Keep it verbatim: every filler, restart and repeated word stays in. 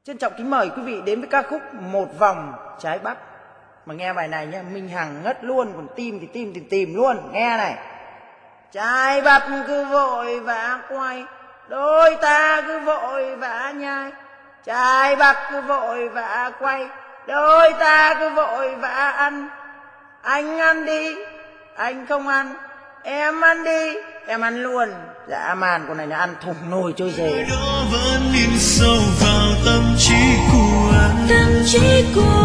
Trân trọng kính mời quý vị đến với ca khúc Một Vòng Trái Bắc. Mà nghe bài này nhá, Minh Hằng ngất luôn, còn tim thì tim tìm tìm luôn. Nghe này. Trái Bắc cứ vội vã quay, đôi ta cứ vội vã nhai. Trái Bắc cứ vội vã quay, đôi ta cứ vội vã ăn. Anh ăn đi, anh không ăn, em ăn đi, em ăn luôn. Dã man, con này là ăn thùng nồi trôi dề. Đó vẫn in sâu vào tâm trí của anh. Tâm trí của